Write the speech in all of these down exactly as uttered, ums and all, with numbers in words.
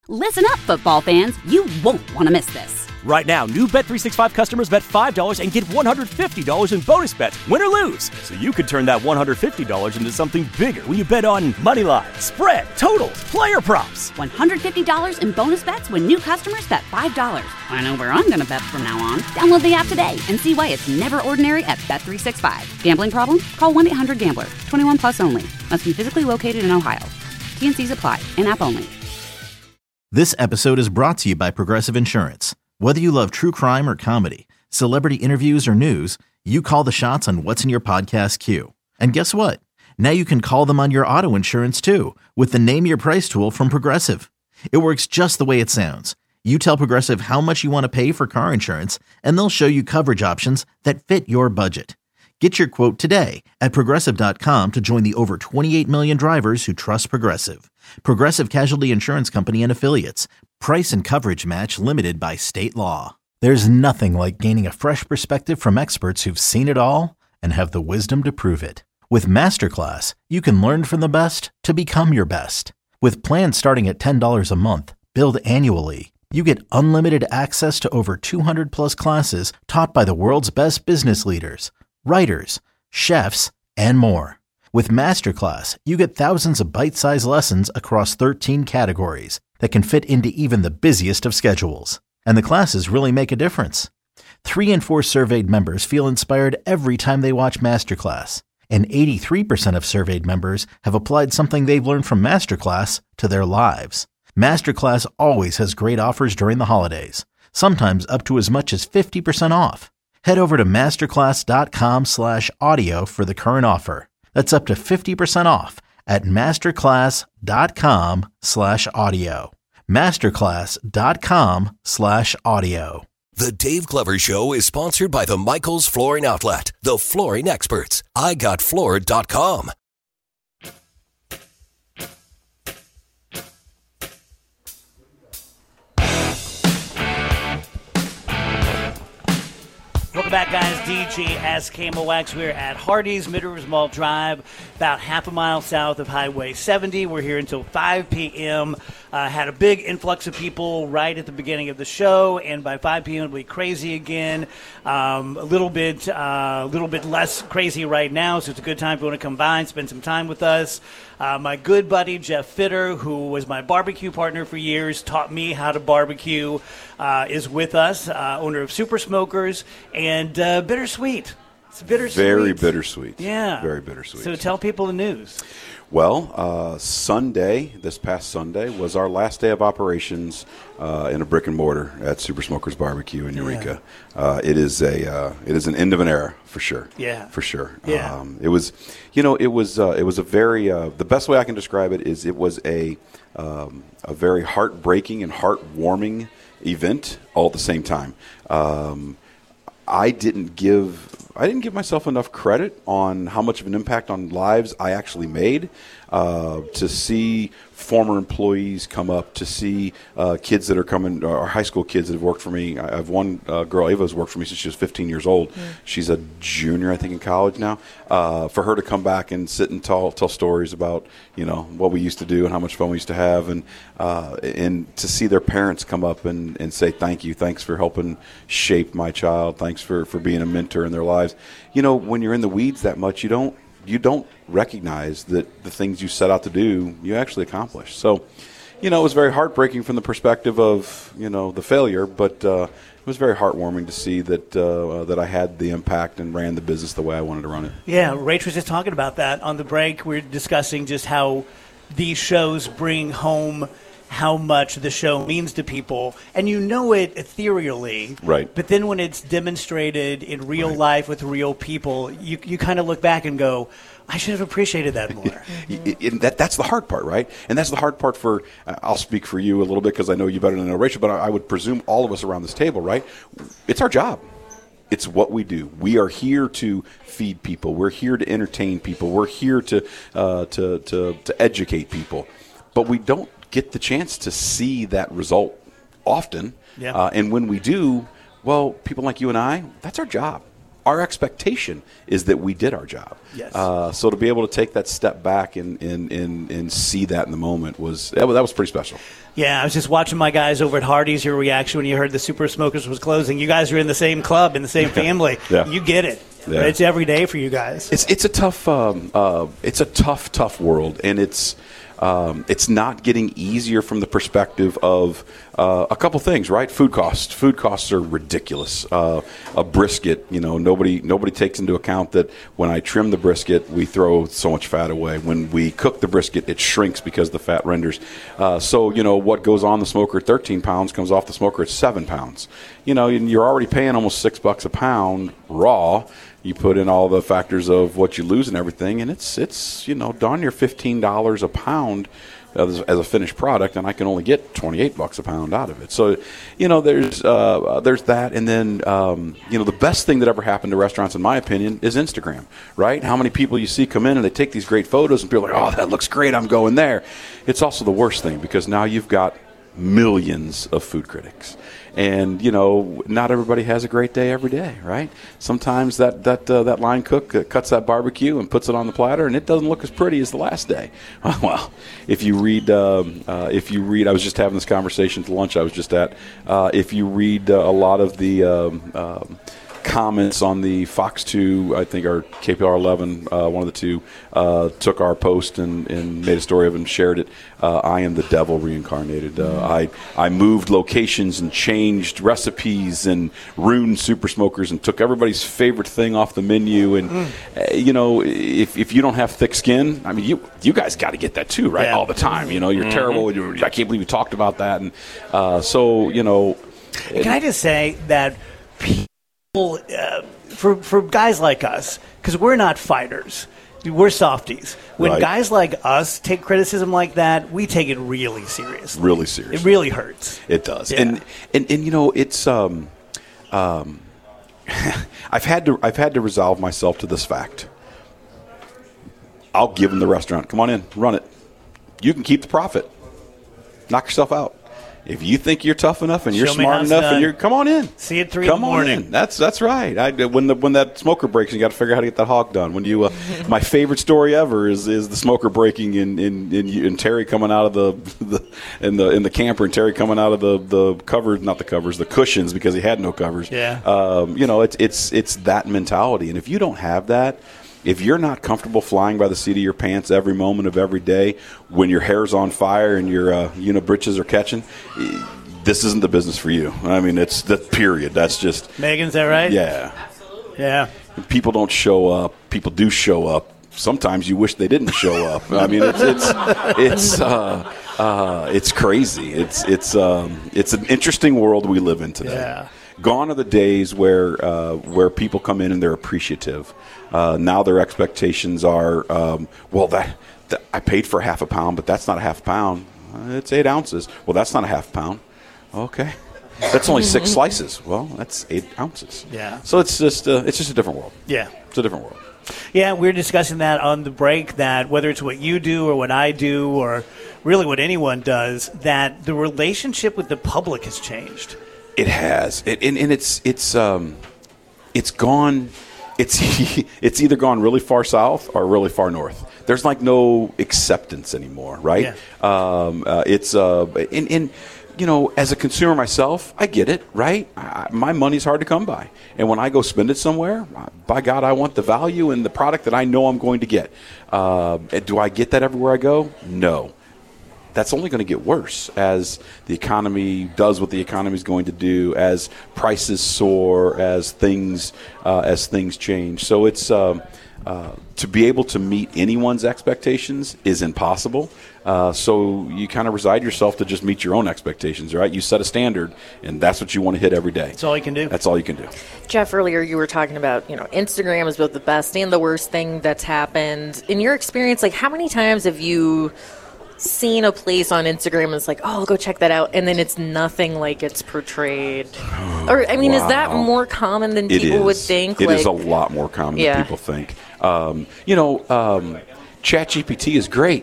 Listen up, football fans. You won't want to miss this. Right now, new Bet three sixty-five customers bet five dollars and get one hundred fifty dollars in bonus bets, win or lose. So you could turn that one hundred fifty dollars into something bigger when you bet on money line, spread, totals, player props. one hundred fifty dollars in bonus bets when new customers bet five dollars. I know where I'm going to bet from now on. Download the app today and see why it's never ordinary at Bet three sixty-five. Gambling problem? Call one eight hundred gambler. twenty-one plus only. Must be physically located in Ohio. T N Cs apply. In-app only. This episode is brought to you by Progressive Insurance. Whether you love true crime or comedy, celebrity interviews or news, you call the shots on what's in your podcast queue. And guess what? Now you can call them on your auto insurance too with the Name Your Price tool from Progressive. It works just the way it sounds. You tell Progressive how much you want to pay for car insurance, and they'll show you coverage options that fit your budget. Get your quote today at Progressive dot com to join the over twenty-eight million drivers who trust Progressive. Progressive Casualty Insurance Company and Affiliates. Price and coverage match limited by state law. There's nothing like gaining a fresh perspective from experts who've seen it all and have the wisdom to prove it. With Masterclass, you can learn from the best to become your best. With plans starting at ten dollars a month, billed annually, you get unlimited access to over two hundred plus classes taught by the world's best business leaders, writers, chefs, and more. With Masterclass, you get thousands of bite-sized lessons across thirteen categories that can fit into even the busiest of schedules. And the classes really make a difference. Three in four surveyed members feel inspired every time they watch Masterclass. And eighty-three percent of surveyed members have applied something they've learned from Masterclass to their lives. Masterclass always has great offers during the holidays, sometimes up to as much as fifty percent off. Head over to masterclass.com slash audio for the current offer. That's up to fifty percent off at masterclass.com slash audio. Masterclass.com slash audio. The Dave Glover Show is sponsored by the Michaels Flooring Outlet, the flooring experts. I got floored dot com. Welcome back, guys. D J S K M O X. We're at Hardee's, Mid-Rivers Mall Drive, about half a mile south of Highway seventy. We're here until five p.m. Uh, had a big influx of people right at the beginning of the show, and by five p.m. it'll be crazy again. Um, a little bit, uh, a little bit less crazy right now, so it's a good time if you want to come by and spend some time with us. Uh, my good buddy Jeff Fitter, who was my barbecue partner for years, taught me how to barbecue, uh, is with us, uh, owner of Super Smokers, and uh, Bittersweet. It's bittersweet. Very bittersweet. Yeah. Very bittersweet. So tell people the news. Well, uh, Sunday, this past Sunday, was our last day of operations uh, in a brick and mortar at Super Smokers Barbecue in Eureka. Yeah. Uh, it is a uh, it is an end of an era for sure. Yeah, for sure. Yeah. Um, it was, you know, it was uh, it was a very uh, the best way I can describe it is it was a um, a very heartbreaking and heartwarming event all at the same time. Um, I didn't give. I didn't give myself enough credit on how much of an impact on lives I actually made. Uh, to see former employees come up, to see uh, kids that are coming, or high school kids that have worked for me. I have one uh, girl, Ava, who's worked for me since she was fifteen years old. Mm. She's a junior, I think, in college now. Uh, for her to come back and sit and tell tell stories about, you know, what we used to do and how much fun we used to have, and uh, and to see their parents come up and, and say thank you, thanks for helping shape my child, thanks for, for being a mentor in their lives. You know, when you're in the weeds that much, you don't you don't recognize that the things you set out to do, you actually accomplish. So, you know, it was very heartbreaking from the perspective of, you know, the failure, but uh, it was very heartwarming to see that uh, that I had the impact and ran the business the way I wanted to run it. Yeah, Rach was just talking about that on the break. We were discussing just how these shows bring home how much the show means to people, and you know it ethereally, right? But then when it's demonstrated in real right. life with real people, you you kind of look back and go, I should have appreciated that more. mm-hmm. that that's the hard part, right? And that's the hard part for. Uh, I'll speak for you a little bit because I know you better than I know Rachel, but I, I would presume all of us around this table, right? It's our job. It's what we do. We are here to feed people. We're here to entertain people. We're here to uh, to to to educate people, but we don't get the chance to see that result often. Yeah. Uh, and when we do, well, people like you and I, that's our job. our expectation is that we did our job. Yes. Uh, so to be able to take that step back and and, and, and see that in the moment was that, was that was pretty special. Yeah, I was just watching my guys over at Hardee's, your reaction when you heard the Super Smokers was closing. You guys are in the same club, in the same family. Yeah. You get it. Yeah. It's every day for you guys. It's it's a tough um, uh, it's a tough tough world, and it's um, it's not getting easier from the perspective of uh, a couple things, right? Food costs. Food costs are ridiculous. Uh, a brisket, you know, nobody nobody takes into account that when I trim the brisket, we throw so much fat away. When we cook the brisket, it shrinks because the fat renders. Uh, so you know what goes on the smoker at thirteen pounds comes off the smoker at seven pounds. You know, and you're already paying almost six bucks a pound raw. You put in all the factors of what you lose and everything, and it's it's you know darn near fifteen dollars a pound as, as a finished product, and I can only get twenty-eight bucks a pound out of it. So, you know, there's uh, there's that, and then um, you know the best thing that ever happened to restaurants, in my opinion, is Instagram. Right? How many people you see come in and they take these great photos, and people are like, oh, that looks great, I'm going there. It's also the worst thing because now you've got millions of food critics. And, you know, not everybody has a great day every day, right? Sometimes that that uh, that line cook uh, cuts that barbecue and puts it on the platter, and it doesn't look as pretty as the last day. Well, if you read, um, uh, if you read, I was just having this conversation at the lunch I was just at. Uh, if you read uh, a lot of the um, um, comments on the Fox two, I think, or K P R eleven, uh, one of the two, uh, took our post and, and made a story of it and shared it. Uh, I am the devil reincarnated. Uh, I I moved locations and changed recipes and ruined Super Smokers and took everybody's favorite thing off the menu. And mm. uh, you know, if if you don't have thick skin, I mean, you you guys got to get that too, right? Yeah. All the time. You know, you're Mm-hmm. terrible. You're, I can't believe you talked about that. And uh, so you know, Can I just say that people, uh, for for guys like us, because we're not fighters. We're softies. When Right. guys like us take criticism like that, we take it really seriously. really serious. It really hurts. It does, Yeah. and, and and you know it's um, um, I've had to I've had to resolve myself to this fact. I'll give them the restaurant. Come on in, run it. You can keep the profit. Knock yourself out. If you think you're tough enough and you're Show me how smart it's enough done. and you're come on in. See you at three Come in the on morning. in. That's that's right. I, when the when that smoker breaks, you got to figure out how to get that hog done. When you, uh, my favorite story ever is is the smoker breaking in in, in, in Terry coming out of the, the in the in the camper and Terry coming out of the the covers, not the covers, the cushions because he had no covers. Yeah. Um, you know, it's it's it's that mentality, and if you don't have that. If you're not comfortable flying by the seat of your pants every moment of every day, when your hair's on fire and your uh, unibritches are catching, this isn't the business for you. I mean, it's the period. That's just Megan, is that right? yeah. Yeah. People don't show up. People do show up. Sometimes you wish they didn't show up. I mean, it's it's it's uh, uh, it's crazy. It's it's um, it's an interesting world we live in today. Yeah. Gone are the days where uh, where people come in and they're appreciative. Uh, now their expectations are, um, well, that, that I paid for half a pound, but that's not a half pound. Uh, it's eight ounces. Well, that's not a half pound. Okay, that's only six slices. Well, that's eight ounces. Yeah. So it's just uh, it's just a different world. Yeah. It's a different world. Yeah, we were discussing that on the break, that whether it's what you do or what I do or really what anyone does, that the relationship with the public has changed. It has, it, and, and it's it's um, it's gone. It's it's either gone really far south or really far north. There's like no acceptance anymore, right? Yeah. Um, uh, it's uh, in in you know, as a consumer myself, I get it, right? I, my money's hard to come by, and when I go spend it somewhere, by God, I want the value and the product that I know I'm going to get. Uh, do I get that everywhere I go? No. That's only going to get worse as the economy does what the economy is going to do, as prices soar, as things uh, as things change. So it's um, uh, to be able to meet anyone's expectations is impossible. Uh, so you kind of reside yourself to just meet your own expectations, right? You set a standard, and that's what you want to hit every day. That's all you can do. That's all you can do. Jeff, earlier you were talking about, you know, Instagram is both the best and the worst thing that's happened. In your experience, like, how many times have you seen a place on Instagram and it's like, oh, I'll go check that out, and then it's nothing like it's portrayed? Or, I mean, Wow. is that more common than It people is. would think? It like, is a lot more common Yeah. than people think. Um, you know, um, ChatGPT is great.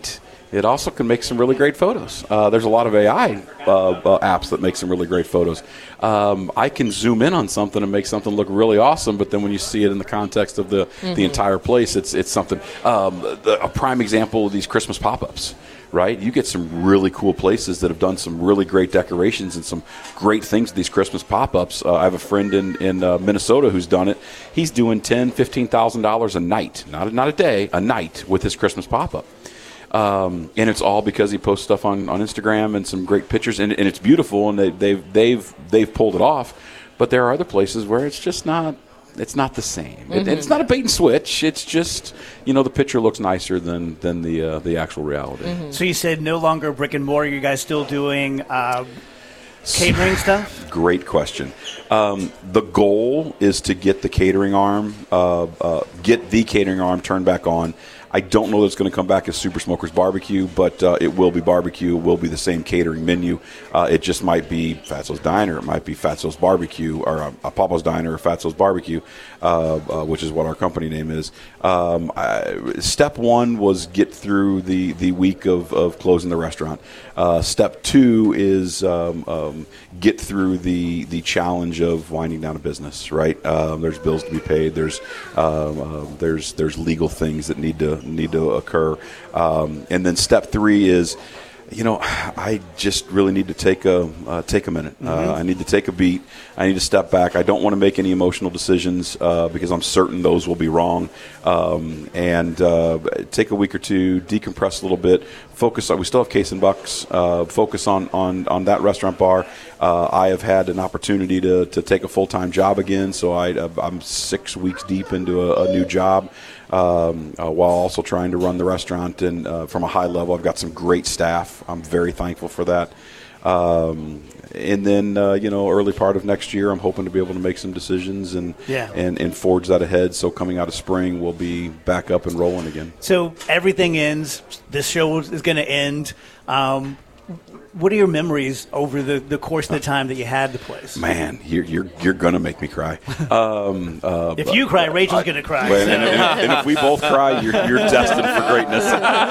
it also can make some really great photos. Uh, there's a lot of A I uh, uh, apps that make some really great photos. Um, I can zoom in on something and make something look really awesome, but then when you see it in the context of the, mm-hmm. the entire place, it's it's something. Um, the, a prime example of these Christmas pop-ups. Right, you get some really cool places that have done some really great decorations and some great things with these Christmas pop-ups. Uh, I have a friend in in uh, Minnesota who's done it. He's doing ten, fifteen thousand dollars a night, not a, not a day, a night with his Christmas pop-up. Um, and it's all because he posts stuff on, on Instagram and some great pictures, and, and it's beautiful, and they, they've they've they've pulled it off. But there are other places where it's just not. It's not the same. Mm-hmm. It, it's not a bait and switch. It's just, you know, the picture looks nicer than than the uh, the actual reality. Mm-hmm. So you said no longer brick and mortar. You guys still doing uh, catering stuff? Great question. Um, the goal is to get the catering arm, uh, uh, get the catering arm turned back on. I don't know that it's going to come back as Super Smokers Barbecue, but uh, it will be barbecue. It will be the same catering menu. Uh, it just might be Fatso's Diner. It might be Fatso's Barbecue, or uh, a Papa's Diner or Fatso's Barbecue, uh, uh, which is what our company name is. Um, I, step one was get through the, the week of, of closing the restaurant. Uh, step two is um, um, get through the the challenge of winding down a business. Right? Um, there's bills to be paid. There's um, uh, there's there's legal things that need to need to occur. Um, and then step three is, you know, I just really need to take a uh, take a minute. Mm-hmm. Uh, I need to take a beat. I need to step back. I don't want to make any emotional decisions uh, because I'm certain those will be wrong. Um, and uh, take a week or two, decompress a little bit. Focus on. We still have Case and Bucks. Uh, focus on, on, on that restaurant bar. Uh, I have had an opportunity to, to take a full time job again. So I I'm six weeks deep into a, a new job. Um, uh, while also trying to run the restaurant, and uh, from a high level, I've got some great staff. I'm very thankful for that. Um, and then, uh, you know, early part of next year, I'm hoping to be able to make some decisions and, yeah. and, and forge that ahead. So coming out of spring, we'll be back up and rolling again. So everything ends. This show is going to end. Um, What are your memories over the, the course of the time that you had the place? Man, you're you're, you're going to make me cry. Um, uh, if you cry, Rachel's going to cry. Well, and, and, and if we both cry, you're, you're destined for greatness.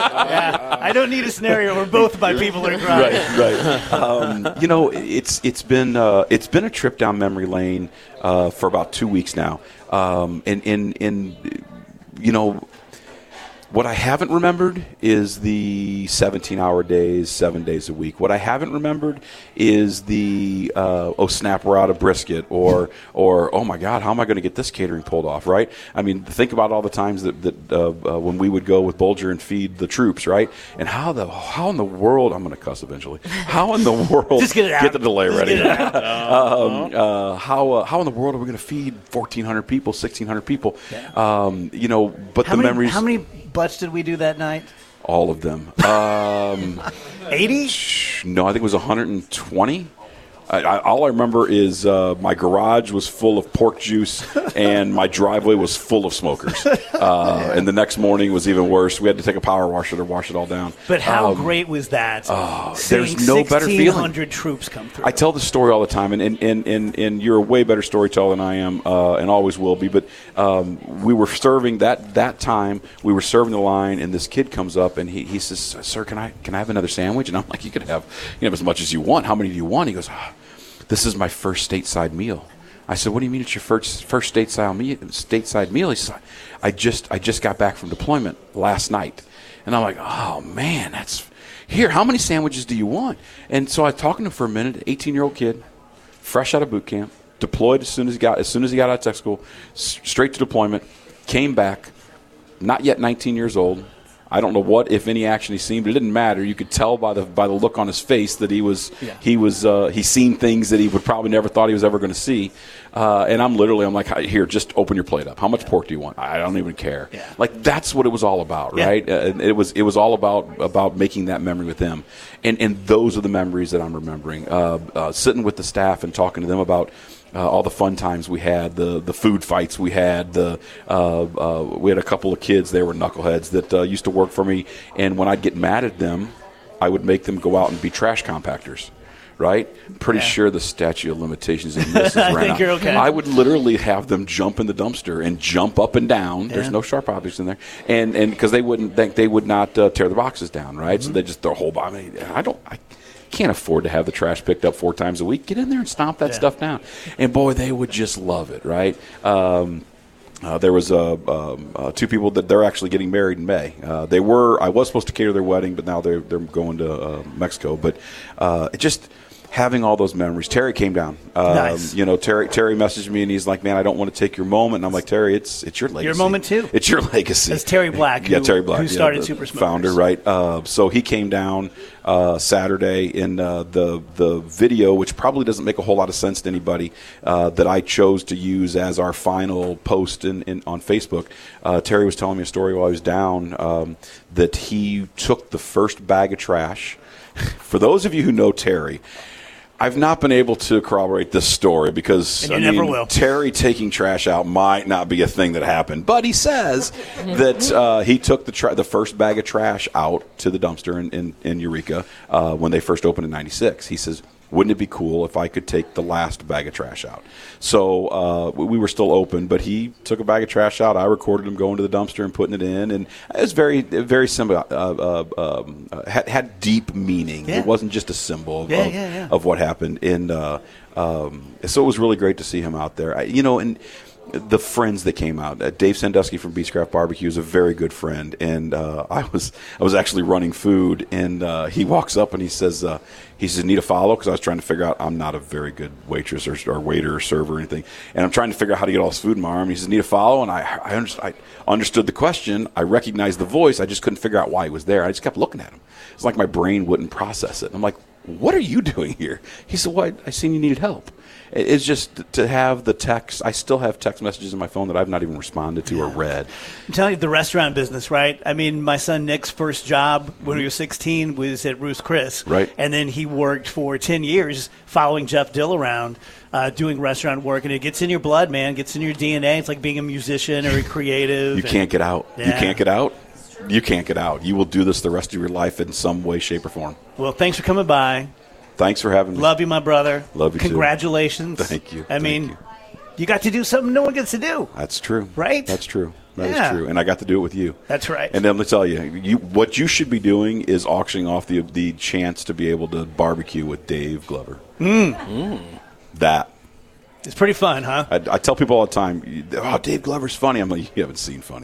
Yeah, I don't need a scenario where both of my people are crying. Right, right. Um, you know, it's it's been uh, it's been a trip down memory lane uh, for about two weeks now, um, and in in you know. What I haven't remembered is the seventeen-hour days, seven days a week. What I haven't remembered is the, uh, oh, snap, we're out of brisket, or, or oh, my God, how am I going to get this catering pulled off, right? I mean, think about all the times that, that uh, uh, when we would go with Bolger and feed the troops, right? And how the how in the world, I'm going to cuss eventually, how in the world, Just get it out. Get the delay Just ready. Get it out. um, uh, how, uh, how in the world are we going to feed fourteen hundred people, sixteen hundred people? Yeah. Um, you know, but how the many, memories. How many butts did we do that night? All of them. Um, eighty? No, I think it was one hundred twenty. I, I, all I remember is uh, my garage was full of pork juice and my driveway was full of smokers. Uh, and the next morning was even worse. We had to take a power washer to wash it all down. But how um, great was that? Oh, there's no better feeling. sixteen hundred troops come through. I tell the story all the time, and, and, and, and, and you're a way better storyteller than I am, uh, and always will be. But um, we were serving that that time. We were serving the line, and this kid comes up, and he, he says, "Sir, can I can I have another sandwich?" And I'm like, "You can have you know as much as you want. How many do you want?" He goes, oh, "This is my first stateside meal." I said, "What do you mean it's your first first stateside meal?" Stateside meal? He says, "I just I just got back from deployment last night," and I'm like, "Oh man, that's here. How many sandwiches do you want?" And so I was talking to him for a minute. eighteen-year-old kid, fresh out of boot camp, deployed as soon as he got as soon as he got out of tech school, s- straight to deployment, came back, not yet nineteen years old. I don't know what, if any, action he's seen, but it didn't matter. You could tell by the by the look on his face that he was yeah. he was uh, he's seen things that he would probably never thought he was ever going to see. Uh, and I'm literally I'm like, here, just open your plate up. How much pork do you want? I don't even care. Yeah. Like that's what it was all about, yeah. right? Uh, it was it was all about about making that memory with him, and and those are the memories that I'm remembering. Uh, uh, sitting with the staff and talking to them about. Uh, all the fun times we had, the the food fights we had, the uh, uh, we had a couple of kids, they were knuckleheads that uh, used to work for me, and when I'd get mad at them, I would make them go out and be trash compactors, right? Pretty Yeah. sure the statute of limitations in this is ran I think out. you're okay. I would literally have them jump in the dumpster and jump up and down. Yeah. There's no sharp objects in there, and and because they wouldn't think they would not uh, tear the boxes down, right? Mm-hmm. So they just throw a whole box. I mean, I don't. I, can't afford to have the trash picked up four times a week. Get in there and stomp that Yeah. stuff down. And, boy, they would just love it, right? Um, uh, there was uh, um, uh, two people that they're actually getting married in May. Uh, they were – I was supposed to cater their wedding, but now they're, they're going to uh, Mexico. But uh, it just – having all those memories. Terry came down. Um, Nice. You know, Terry Terry messaged me, and he's like, man, I don't want to take your moment. And I'm like, Terry, it's it's your legacy. Your moment, too. It's your legacy. That's Terry Black, Yeah, who- Terry Black. who yeah, started the Super Smokers. Founder, right. Uh, so he came down uh, Saturday, and uh, the, the video, which probably doesn't make a whole lot of sense to anybody, uh, that I chose to use as our final post in, in on Facebook. Uh, Terry was telling me a story while I was down um, that he took the first bag of trash. For those of you who know Terry, I've not been able to corroborate this story because And you I never mean, will. Terry taking trash out might not be a thing that happened, but he says that uh, he took the tra- the first bag of trash out to the dumpster in, in, in Eureka uh, when they first opened in ninety-six. He says, wouldn't it be cool if I could take the last bag of trash out? So uh, we were still open, but he took a bag of trash out. I recorded him going to the dumpster and putting it in, and it was very, very simple. Uh, uh, um, uh, had, had deep meaning. Yeah. It wasn't just a symbol of, Yeah, of, yeah, yeah. of what happened. And uh, um, so it was really great to see him out there. I, you know, and the friends that came out. Uh, Dave Sandusky from Beechcraft Barbecue is a very good friend, and uh, I was I was actually running food, and uh, he walks up and he says uh, he says need a follow because I was trying to figure out I'm not a very good waitress or, or waiter or server or anything, and I'm trying to figure out how to get all this food in my arm. And he says need a follow, and I I, under, I understood the question, I recognized the voice, I just couldn't figure out why he was there. I just kept looking at him. It's like my brain wouldn't process it. And I'm like, what are you doing here? He said, well, I, I seen you needed help. It's just to have the text. I still have text messages in my phone that I've not even responded to or read. I'm telling you, the restaurant business, right? I mean, my son Nick's first job when he was sixteen was at Ruth's Chris. Right. And then he worked for ten years following Jeff Dill around, uh, doing restaurant work. And it gets in your blood, man. It gets in your D N A. It's like being a musician or a creative. You can't get out. You Yeah. can't get out. You can't get out. You will do this the rest of your life in some way, shape, or form. Well, thanks for coming by. Thanks for having me. Love you, my brother. Love you too. Congratulations. Thank you. I Thank mean, you. you got to do something no one gets to do. That's true. Right? That's true. That is Yeah. true. And I got to do it with you. That's right. And then let me tell you, you, what you should be doing is auctioning off the the chance to be able to barbecue with Dave Glover. Mm. That. It's pretty fun, huh? I, I tell people all the time, oh, Dave Glover's funny. I'm like, you haven't seen funny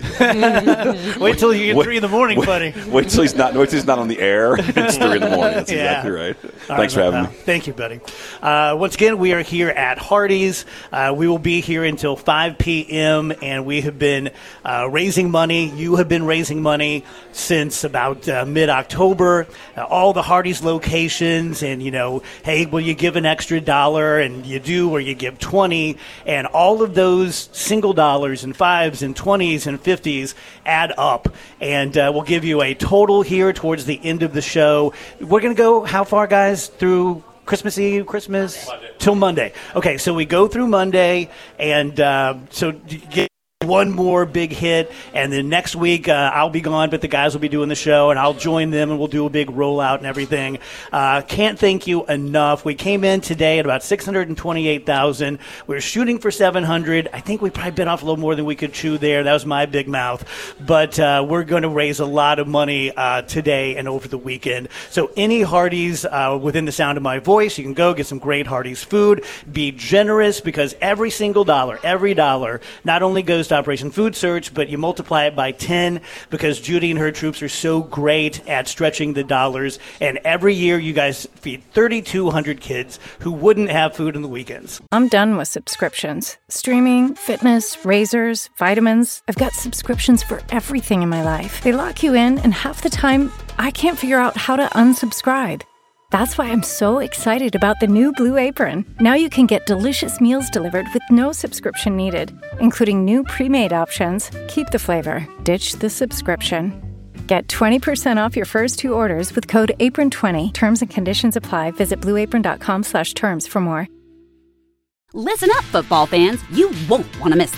yet. Wait till you get Wait- three in the morning, wait, buddy. Wait till he's not. Wait till he's not on the air. It's three in the morning. That's Yeah. exactly right. All Thanks right, for my having pal. me. Thank you, buddy. Uh, once again, we are here at Hardee's. Uh, we will be here until five p.m., and we have been uh, raising money. You have been raising money since about uh, mid-October. Uh, all the Hardee's locations, and, you know, hey, will you give an extra dollar? And you do, or you give twenty. And all of those single dollars and fives and twenties and fifties add up. And uh, we'll give you a total here towards the end of the show. We're going to go how far, guys? Through Christmas Eve, Christmas? Monday. Till Monday. Okay, so we go through Monday, and uh, so you get one more big hit, and then next week uh, I'll be gone, but the guys will be doing the show, and I'll join them, and we'll do a big rollout and everything. Uh, can't thank you enough. We came in today at about six hundred twenty-eight thousand dollars. We were shooting for seven hundred dollars. I think we probably bit off a little more than we could chew there. That was my big mouth. But uh, we're going to raise a lot of money uh, today and over the weekend. So any Hardee's uh, within the sound of my voice, you can go get some great Hardee's food. Be generous, because every single dollar, every dollar, not only goes to Operation Food Search, but you multiply it by ten, because Judy and her troops are so great at stretching the dollars. And every year you guys feed thirty-two hundred kids who wouldn't have food on the weekends. I'm done with subscriptions. Streaming, fitness, razors, vitamins. I've got subscriptions for everything in my life. They lock you in, and half the time, I can't figure out how to unsubscribe. That's why I'm so excited about the new Blue Apron. Now you can get delicious meals delivered with no subscription needed, including new pre-made options. Keep the flavor, ditch the subscription. Get twenty percent off your first two orders with code apron twenty. Terms and conditions apply. Visit blueapron.com slash terms for more. Listen up, football fans. You won't want to miss this.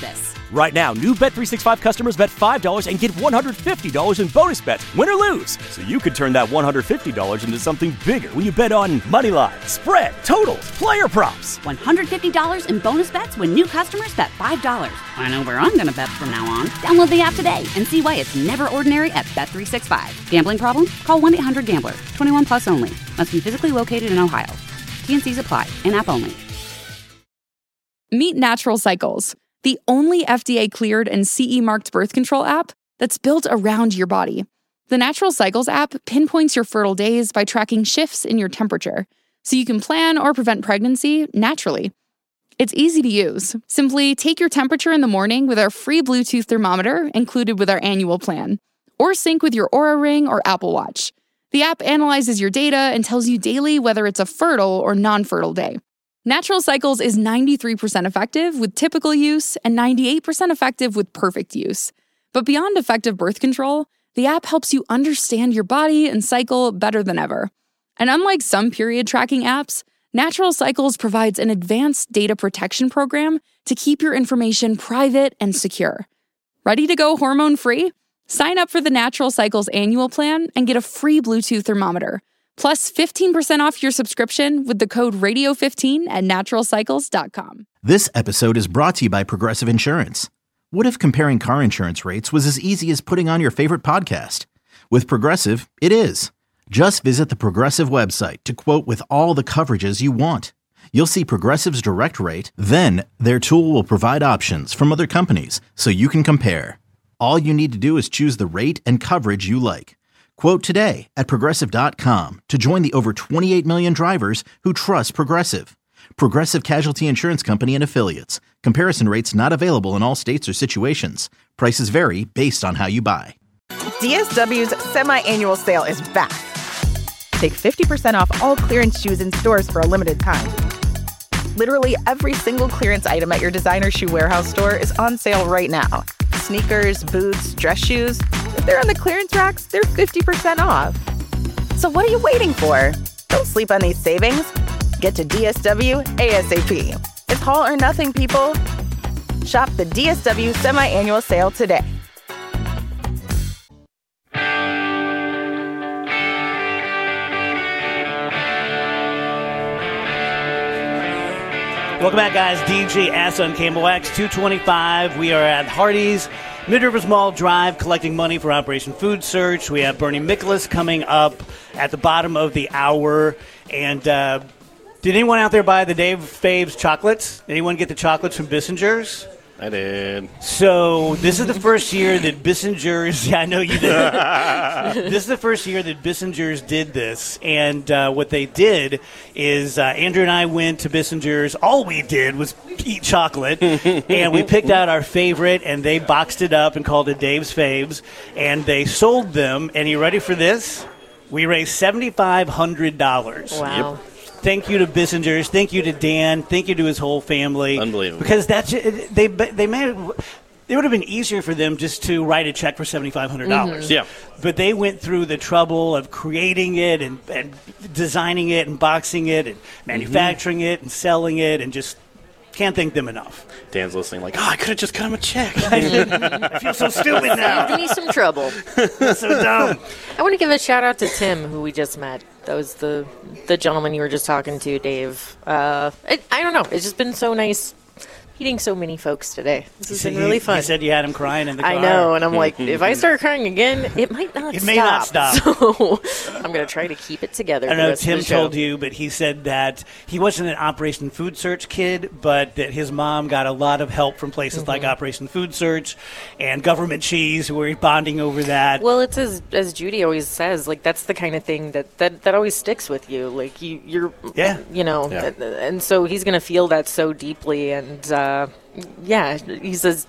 Right now, new Bet three sixty-five customers bet five dollars and get one hundred fifty dollars in bonus bets, win or lose. So you could turn that one hundred fifty dollars into something bigger when you bet on money line, spread, totals, player props. one hundred fifty dollars in bonus bets when new customers bet five dollars. I know where I'm going to bet from now on. Download the app today and see why it's never ordinary at Bet three sixty-five. Gambling problem? Call one eight hundred gambler. twenty-one plus only. Must be physically located in Ohio. T N Cs apply. In-app only. Meet Natural Cycles, the only F D A-cleared and C E-marked birth control app that's built around your body. The Natural Cycles app pinpoints your fertile days by tracking shifts in your temperature, so you can plan or prevent pregnancy naturally. It's easy to use. Simply take your temperature in the morning with our free Bluetooth thermometer included with our annual plan, or sync with your Oura Ring or Apple Watch. The app analyzes your data and tells you daily whether it's a fertile or non-fertile day. Natural Cycles is ninety-three percent effective with typical use and ninety-eight percent effective with perfect use. But beyond effective birth control, the app helps you understand your body and cycle better than ever. And unlike some period tracking apps, Natural Cycles provides an advanced data protection program to keep your information private and secure. Ready to go hormone-free? Sign up for the Natural Cycles annual plan and get a free Bluetooth thermometer. Plus fifteen percent off your subscription with the code radio fifteen at natural cycles dot com. This episode is brought to you by Progressive Insurance. What if comparing car insurance rates was as easy as putting on your favorite podcast? With Progressive, it is. Just visit the Progressive website to quote with all the coverages you want. You'll see Progressive's direct rate, then their tool will provide options from other companies so you can compare. All you need to do is choose the rate and coverage you like. Quote today at progressive dot com to join the over twenty-eight million drivers who trust Progressive. Progressive Casualty Insurance Company and Affiliates. Comparison rates not available in all states or situations. Prices vary based on how you buy. D S W's semi-annual sale is back. Take fifty percent off all clearance shoes in stores for a limited time. Literally every single clearance item at your designer shoe warehouse store is on sale right now. Sneakers, boots, dress shoes. If they're on the clearance racks, they're fifty percent off. So what are you waiting for? Don't sleep on these savings. Get to D S W ASAP. It's all or nothing, people. Shop the D S W semi-annual sale today. Welcome back, guys. D J S on K M O X two twenty-five. We are at Hardee's, Mid-Rivers Mall Drive, collecting money for Operation Food Search. We have Bernie Miklasz coming up at the bottom of the hour. And uh, did anyone out there buy the Dave Faves chocolates? Anyone get the chocolates from Bissinger's? I did. So this is the first year that Bissinger's, yeah, I know you did. This is the first year that Bissinger's did this. And uh, what they did is uh, Andrew and I went to Bissinger's. All we did was eat chocolate. And we picked out our favorite, and they boxed it up and called it Dave's Faves. And they sold them. And you ready for this? We raised seven thousand five hundred dollars. Wow. Yep. Thank you to Bissinger's. Thank you to Dan. Thank you to his whole family. Unbelievable. Because that's they they made it, it would have been easier for them just to write a check for seven thousand five hundred dollars. Mm-hmm. Yeah. But they went through the trouble of creating it and, and designing it and boxing it and manufacturing mm-hmm. it and selling it, and just can't thank them enough. Dan's listening like, oh, I could have just cut him a check. I feel so stupid now. Saved me some trouble. So dumb. I want to give a shout out to Tim, who we just met. That was the the gentleman you were just talking to, Dave. Uh, it, I don't know. It's just been so nice meeting so many folks today. This has he, been really fun. He said you had him crying in the car. I know, and I'm like, if I start crying again, it might not it stop. It may not stop. So I'm going to try to keep it together. I know Tim told you, but he said that he wasn't an Operation Food Search kid, but that his mom got a lot of help from places mm-hmm. like Operation Food Search and Government Cheese, who were bonding over that. Well, it's as as Judy always says, like that's the kind of thing that, that, that always sticks with you. Like you, you're, yeah. you know, yeah. and, and so he's going to feel that so deeply, and uh, yeah, he says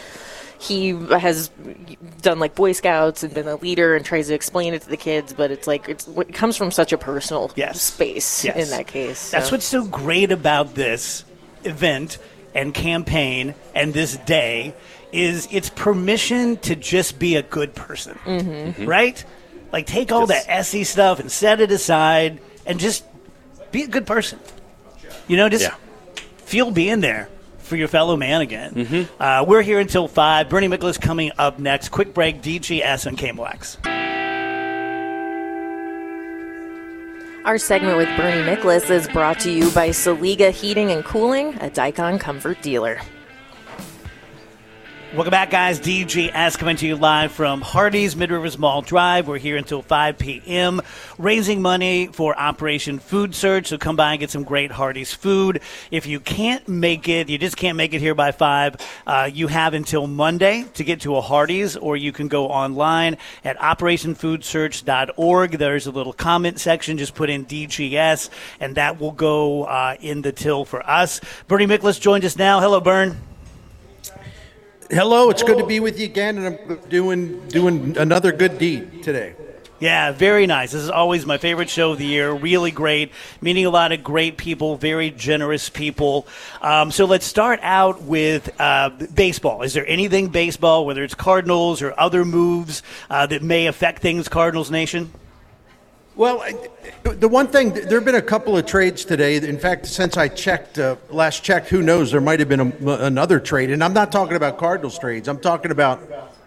he has done like Boy Scouts and been a leader and tries to explain it to the kids, but it's like it's it comes from such a personal yes. space yes. in that case. So. That's what's so great about this event and campaign and this day is it's permission to just be a good person, mm-hmm. Mm-hmm. right? Like take all just, that S E stuff and set it aside and just be a good person. You know, just yeah. feel being there. for your fellow man again. Mm-hmm. Uh, we're here until five. Bernie Miklasz coming up next. Quick break, D G S and K M O X. Our segment with Bernie Miklasz is brought to you by Saliga Heating and Cooling, a Dicon Comfort dealer. Welcome back, guys. D G S coming to you live from Hardee's, Mid Rivers Mall Drive. We're here until five p.m. raising money for Operation Food Surge. So come by and get some great Hardee's food. If you can't make it, you just can't make it here by five, uh, you have until Monday to get to a Hardee's, or you can go online at operation food search dot org. There's a little comment section. Just put in D G S, and that will go uh, in the till for us. Bernie Miklasz joined us now. Hello, Bern. Hello, it's good to be with you again, and I'm doing doing another good deed today. Yeah, very nice. This is always my favorite show of the year. Really great, meeting a lot of great people, very generous people. Um, so let's start out with uh, baseball. Is there anything baseball, whether it's Cardinals or other moves, uh, that may affect things Cardinals Nation? Well, the one thing, there have been a couple of trades today. In fact, since I checked, uh, last checked, who knows, there might have been a, another trade. And I'm not talking about Cardinals trades. I'm talking about,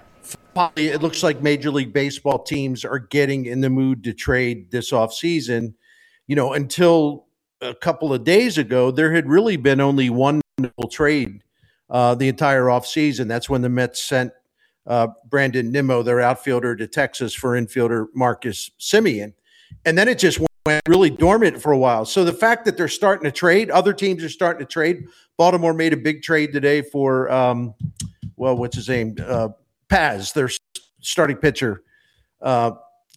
it looks like Major League Baseball teams are getting in the mood to trade this offseason. You know, until a couple of days ago, there had really been only one trade uh, the entire offseason. That's when the Mets sent uh, Brandon Nimmo, their outfielder, to Texas for infielder Marcus Semien. And then it just went really dormant for a while. So the fact that they're starting to trade, other teams are starting to trade. Baltimore made a big trade today for, um, well, what's his name? Uh, Paz, their starting pitcher, uh,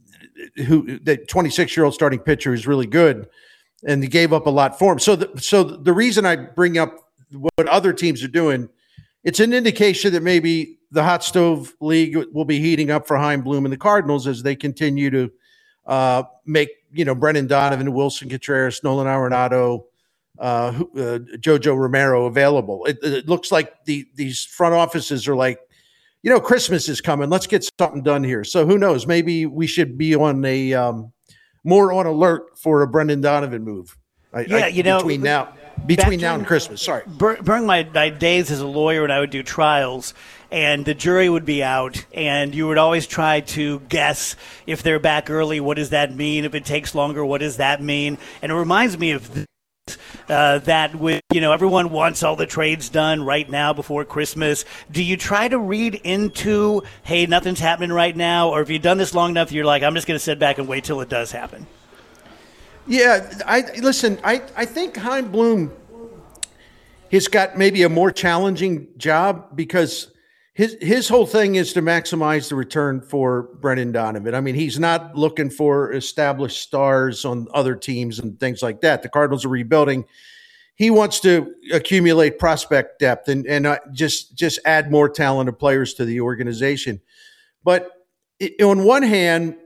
who the twenty-six-year-old starting pitcher is really good, and they gave up a lot for him. So, the, so the reason I bring up what other teams are doing, it's an indication that maybe the hot stove league will be heating up for Chaim Bloom and the Cardinals as they continue to Uh, make, you know, Brendan Donovan, Wilson Contreras, Nolan Arenado, uh, uh, Jojo Romero available. It, it looks like the these front offices are like, you know, Christmas is coming. Let's get something done here. So who knows? Maybe we should be on a um, more on alert for a Brendan Donovan move. I, yeah, I, you know, between now between now and Christmas. Sorry, during my, my days as a lawyer, when I would do trials, and the jury would be out, and you would always try to guess if they're back early, what does that mean? If it takes longer, what does that mean? And it reminds me of this, uh, that with, you know, everyone wants all the trades done right now before Christmas. Do you try to read into, hey, nothing's happening right now, or if you've done this long enough, you're like, I'm just going to sit back and wait till it does happen? Yeah, I listen, I, I think Chaim Bloom has got maybe a more challenging job because his his whole thing is to maximize the return for Brendan Donovan. I mean, he's not looking for established stars on other teams and things like that. The Cardinals are rebuilding. He wants to accumulate prospect depth and, and uh, just, just add more talented players to the organization. But it, on one hand,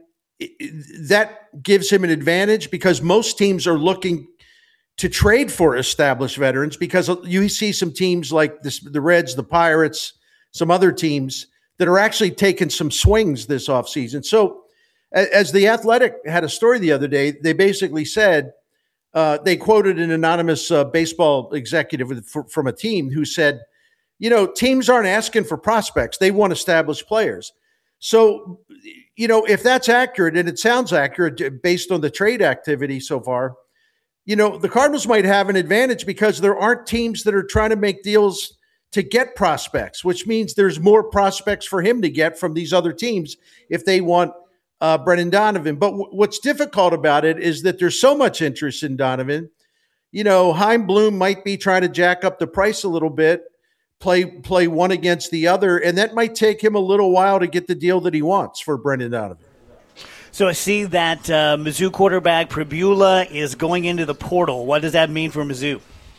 that gives him an advantage because most teams are looking to trade for established veterans because you see some teams like this, the Reds, the Pirates, some other teams that are actually taking some swings this offseason. So as The Athletic had a story the other day, they basically said, uh, they quoted an anonymous uh, baseball executive from a team who said, you know, teams aren't asking for prospects. They want established players. So, you know, if that's accurate, and it sounds accurate based on the trade activity so far, you know, the Cardinals might have an advantage because there aren't teams that are trying to make deals to get prospects, which means there's more prospects for him to get from these other teams if they want uh, Brendan Donovan. But w- what's difficult about it is that there's so much interest in Donovan. You know, Chaim Bloom might be trying to jack up the price a little bit, play play one against the other, and that might take him a little while to get the deal that he wants for Brendan Donovan. So I see that uh, Mizzou quarterback Pribula is going into the portal. What does that mean for Mizzou?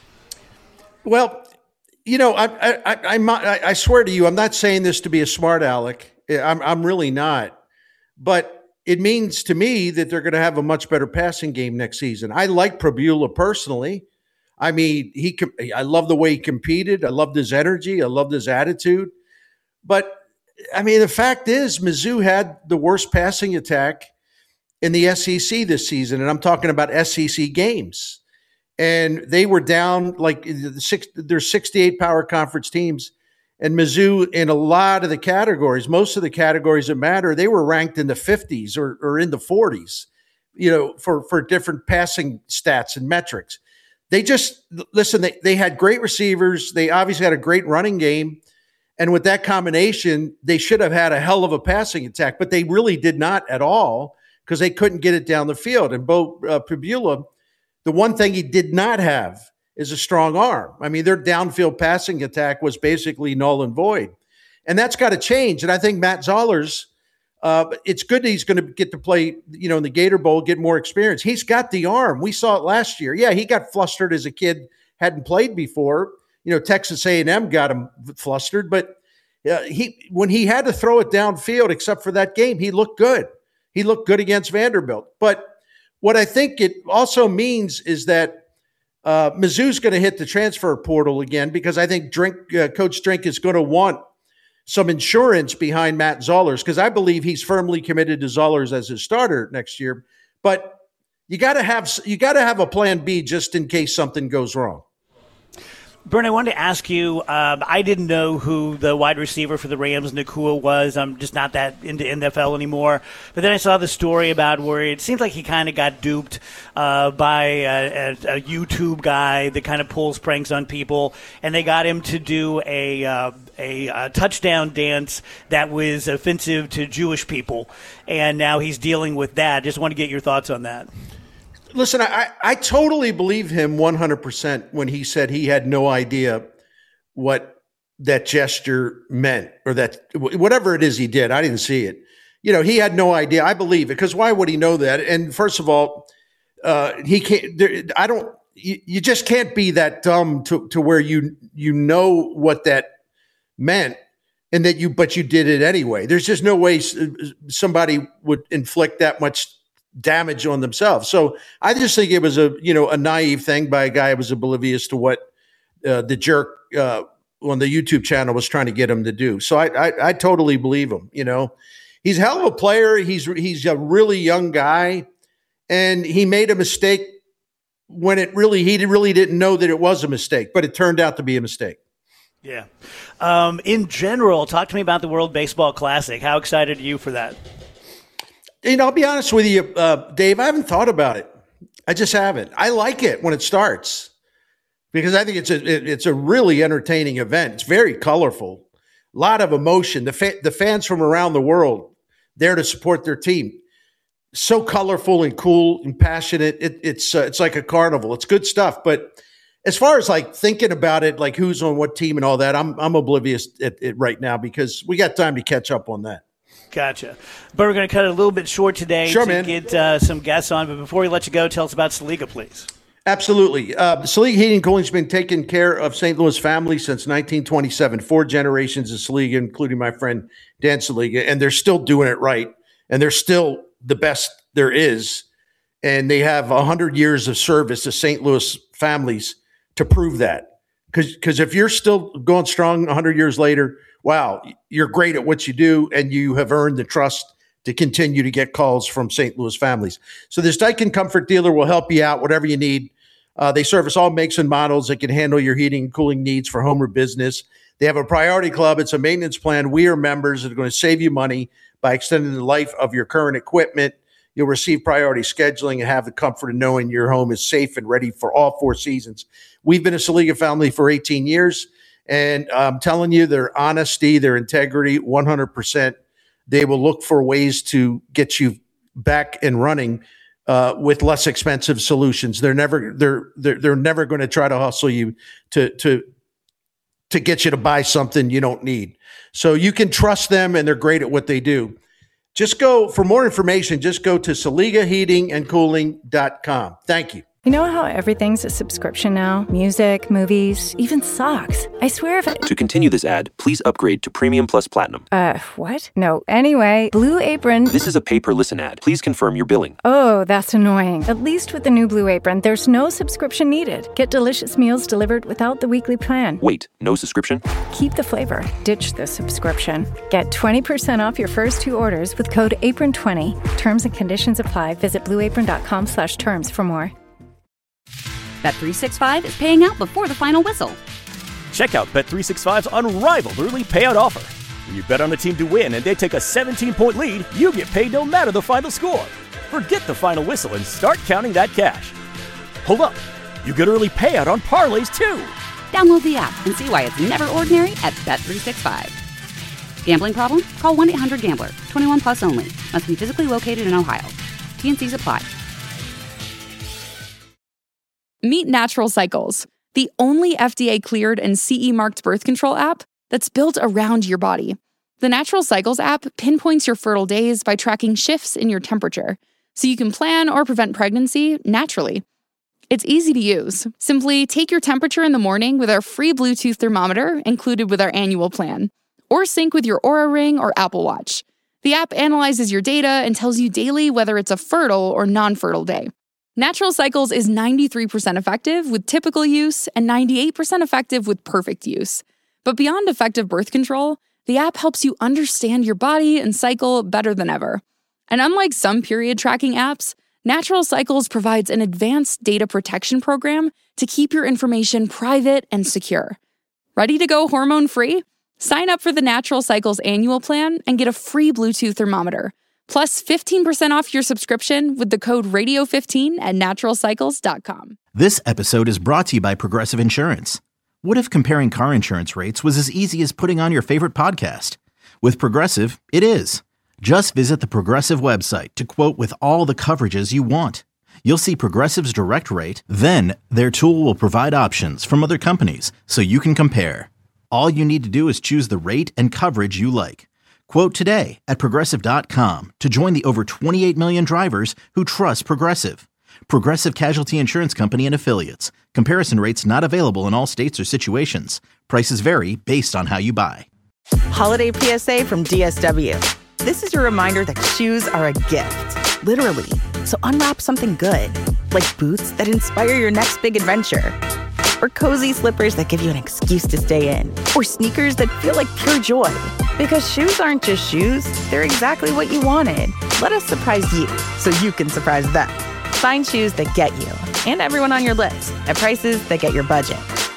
Well, you know, I I, I, I, I swear to you, I'm not saying this to be a smart aleck. I'm, I'm really not. But it means to me that they're going to have a much better passing game next season. I like Pribula personally. I mean, he. I love the way he competed. I loved his energy. I loved his attitude. But, I mean, the fact is Mizzou had the worst passing attack in the S E C this season, and I'm talking about S E C games. and they were down like the six. There's sixty-eight power conference teams, and Mizzou in a lot of the categories, most of the categories that matter, they were ranked in the fifties or, or in the forties. You know, for for different passing stats and metrics. They just listen. They they had great receivers. They obviously had a great running game, and with that combination, they should have had a hell of a passing attack. But they really did not at all because they couldn't get it down the field. And Bo uh, Pribula, the one thing he did not have is a strong arm. I mean, their downfield passing attack was basically null and void, and that's got to change. And I think Matt Zollers. Uh, it's good that he's going to get to play, you know, in the Gator Bowl, get more experience. He's got the arm. We saw it last year. Yeah, he got flustered as a kid, hadn't played before. You know, Texas A and M got him flustered, but uh, he when he had to throw it downfield, except for that game, he looked good. He looked good against Vanderbilt. But what I think it also means is that uh, Mizzou's going to hit the transfer portal again because I think Drink, uh, Coach Drink is going to want some insurance behind Matt Zollers, because I believe he's firmly committed to Zollers as his starter next year. But you got to have you got to have a plan B just in case something goes wrong. Bern, I wanted to ask you, um, I didn't know who the wide receiver for the Rams, Nakua, was. I'm just not that into N F L anymore. But then I saw the story about where it seems like he kind of got duped uh, by a, a, a YouTube guy that kind of pulls pranks on people, and they got him to do a, uh, a, a touchdown dance that was offensive to Jewish people, and now he's dealing with that. Just want to get your thoughts on that. Listen, I, I totally believe him one hundred percent when he said he had no idea what that gesture meant or that whatever it is he did. I didn't see it. You know, he had no idea. I believe it because why would he know that? And first of all, uh, he can't. There, I don't. You, you just can't be that dumb to to where you you know what that meant and that you but you did it anyway. There's just no way somebody would inflict that much damage on themselves. So I just think it was a, you know, a naive thing by a guy who was oblivious to what uh, the jerk uh, on the YouTube channel was trying to get him to do. So I, I, I totally believe him. You know, he's a hell of a player. He's, he's a really young guy, and he made a mistake when it really, he really didn't know that it was a mistake, but it turned out to be a mistake. Yeah. Um, in general, talk to me about the World Baseball Classic. How excited are you for that? You know, I'll be honest with you, uh, Dave, I haven't thought about it. I just haven't. I like it when it starts because I think it's a it, it's a really entertaining event. It's very colorful, a lot of emotion. The fa- the fans from around the world there to support their team, so colorful and cool and passionate. It, it's uh, it's like a carnival. It's good stuff. But as far as like thinking about it, like who's on what team and all that, I'm I'm oblivious at it right now because we got time to catch up on that. Gotcha. But we're going to cut it a little bit short today sure, to man. get uh, some guests on. But before we let you go, tell us about Saliga, please. Absolutely. Uh, Saliga Heating and Cooling has been taking care of Saint Louis families since nineteen twenty-seven. Four generations of Saliga, including my friend Dan Saliga, and they're still doing it right. And they're still the best there is. And they have one hundred years of service to Saint Louis families to prove that. Because if you're still going strong one hundred years later, wow, you're great at what you do, and you have earned the trust to continue to get calls from Saint Louis families. So this Daikin Comfort Dealer will help you out, whatever you need. Uh, they service all makes and models that can handle your heating and cooling needs for home or business. They have a priority club. It's a maintenance plan. We are members that are going to save you money by extending the life of your current equipment. You'll receive priority scheduling and have the comfort of knowing your home is safe and ready for all four seasons. We've been a Saliga family for eighteen years. And I'm telling you, their honesty, their integrity, one hundred percent, they will look for ways to get you back and running uh, with less expensive solutions. They're never they're they're, they're never going to try to hustle you to to to get you to buy something you don't need. So you can trust them, and they're great at what they do. Just go for more information. Just go to saliga heating and cooling dot com. Thank you. You know how everything's a subscription now? Music, movies, even socks. I swear if I... To continue this ad, please upgrade to Premium Plus Platinum. Uh, what? No, anyway, Blue Apron... This is a pay-per-listen ad. Please confirm your billing. Oh, that's annoying. At least with the new Blue Apron, there's no subscription needed. Get delicious meals delivered without the weekly plan. Wait, no subscription? Keep the flavor. Ditch the subscription. Get twenty percent off your first two orders with code apron twenty. Terms and conditions apply. Visit blue apron dot com slash terms for more. Bet three sixty-five is paying out before the final whistle. Check out Bet three sixty-five's unrivaled early payout offer. When you bet on a team to win and they take a seventeen-point lead, you get paid no matter the final score. Forget the final whistle and start counting that cash. Hold up. You get early payout on parlays, too. Download the app and see why it's never ordinary at Bet three sixty-five. Gambling problem? Call one eight hundred gambler. twenty-one plus only. Must be physically located in Ohio. T N Cs apply. Meet Natural Cycles, the only F D A-cleared and C E marked birth control app that's built around your body. The Natural Cycles app pinpoints your fertile days by tracking shifts in your temperature, so you can plan or prevent pregnancy naturally. It's easy to use. Simply take your temperature in the morning with our free Bluetooth thermometer included with our annual plan, or sync with your Oura Ring or Apple Watch. The app analyzes your data and tells you daily whether it's a fertile or non-fertile day. Natural Cycles is ninety-three percent effective with typical use and ninety-eight percent effective with perfect use. But beyond effective birth control, the app helps you understand your body and cycle better than ever. And unlike some period tracking apps, Natural Cycles provides an advanced data protection program to keep your information private and secure. Ready to go hormone-free? Sign up for the Natural Cycles annual plan and get a free Bluetooth thermometer, plus fifteen percent off your subscription with the code radio fifteen at natural cycles dot com. This episode is brought to you by Progressive Insurance. What if comparing car insurance rates was as easy as putting on your favorite podcast? With Progressive, it is. Just visit the Progressive website to quote with all the coverages you want. You'll see Progressive's direct rate, then their tool will provide options from other companies so you can compare. All you need to do is choose the rate and coverage you like. Quote today at progressive dot com to join the over twenty-eight million drivers who trust Progressive. Progressive Casualty Insurance Company and Affiliates. Comparison rates not available in all states or situations. Prices vary based on how you buy. Holiday P S A from D S W. This is your reminder that shoes are a gift, literally. So unwrap something good, like boots that inspire your next big adventure, or cozy slippers that give you an excuse to stay in, or sneakers that feel like pure joy. Because shoes aren't just shoes, they're exactly what you wanted. Let us surprise you so you can surprise them. Find shoes that get you and everyone on your list at prices that get your budget.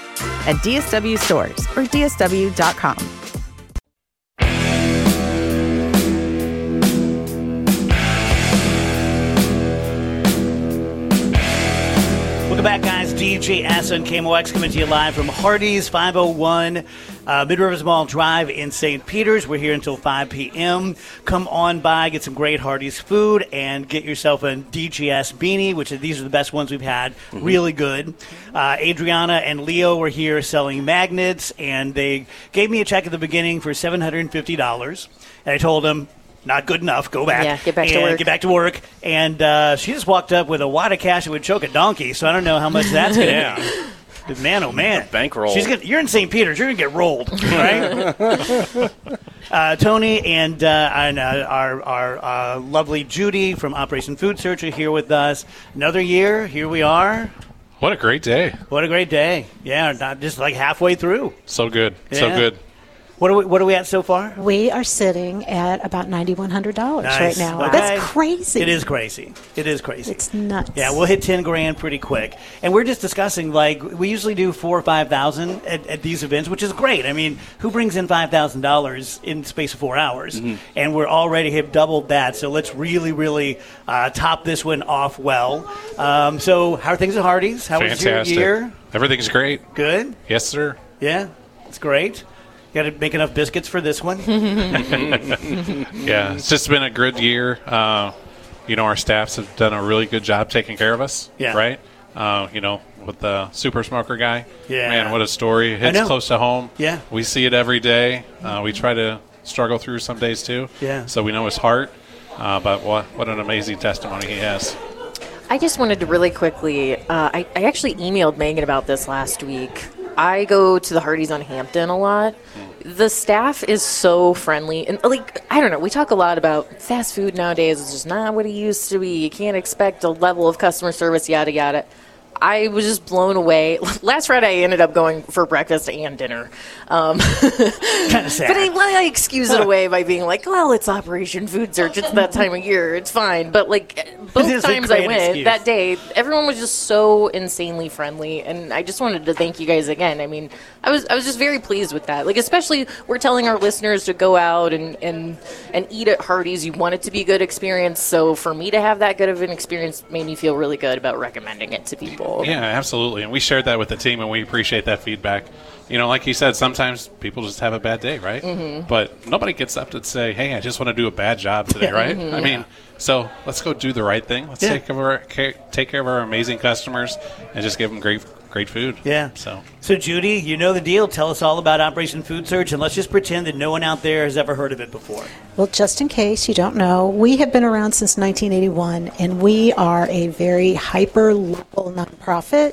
At D S W stores or D S W dot com. Welcome back, guys. D J S and K M O X coming to you live from Hardee's, five oh one uh, Mid-Rivers Mall Drive in Saint Peters. We're here until five p.m. Come on by, get some great Hardee's food, and get yourself a D J S beanie, which are, these are the best ones we've had. Mm-hmm. Really good. Uh, Adriana and Leo were here selling magnets, and they gave me a check at the beginning for seven hundred fifty dollars. And I told them, not good enough. Go back. Yeah, get back and to work. Get back to work. And uh, she just walked up with a wad of cash that would choke a donkey, so I don't know how much that's going to Yeah. be. Man, oh, man. Bankroll. She's gonna, you're in Saint Peters. You're going to get rolled, right? uh, Tony and, uh, and uh, our, our uh, lovely Judy from Operation Food Search are here with us. Another year. Here we are. What a great day. What a great day. Yeah, not just like halfway through. So good. Yeah. So good. What are we, what are we at so far? We are sitting at about nine thousand one hundred dollars Nice. right now. Okay. That's crazy. It is crazy. It is crazy. It's nuts. Yeah, we'll hit ten grand pretty quick. And we're just discussing, like, we usually do four or five thousand at, at these events, which is great. I mean, who brings in five thousand dollars in the space of four hours? Mm-hmm. And we're already have doubled that. So let's really, really uh, top this one off well. Um, so how are things at Hardee's? How Fantastic. was your year? Everything's great. Good. Yes, sir. Yeah, it's great. Got to make enough biscuits for this one. Yeah, it's just been a good year. Uh, you know, our staffs have done a really good job taking care of us. Yeah. Right? Uh, you know, with the super smoker guy. Yeah. Man, what a story. It hits close to home. Yeah. We see it every day. Uh, we try to struggle through some days, too. Yeah. So we know his heart. Uh, but what, what an amazing testimony he has. I just wanted to really quickly, uh, I, I actually emailed Megan about this last week. I go to the Hardee's on Hampton a lot. The staff is so friendly. And, like, I don't know, we talk a lot about fast food nowadays. It's just not what it used to be. You can't expect a level of customer service, yada, yada. I was just blown away. Last Friday, I ended up going for breakfast and dinner. Um, kind of sad. But I, I excuse it away by being like, well, it's Operation Food Search. It's that time of year. It's fine. But, like, both times I went excuse. that day, everyone was just so insanely friendly. And I just wanted to thank you guys again. I mean, I was I was just very pleased with that. Like, especially we're telling our listeners to go out and, and, and eat at Hardee's. You want it to be a good experience. So for me to have that good of an experience made me feel really good about recommending it to people. Yeah, absolutely. And we shared that with the team, and we appreciate that feedback. You know, like you said, sometimes people just have a bad day, right? Mm-hmm. But nobody gets up to say, hey, I just want to do a bad job today, right? Mm-hmm. I mean, so let's go do the right thing. Let's Yeah. take, care of our, care, take care of our amazing customers and just give them great great food. Yeah. So, so, Judy, you know the deal. Tell us all about Operation Food Search, and let's just pretend that no one out there has ever heard of it before. Well, just in case you don't know, we have been around since nineteen eighty-one, and we are a very hyper-local nonprofit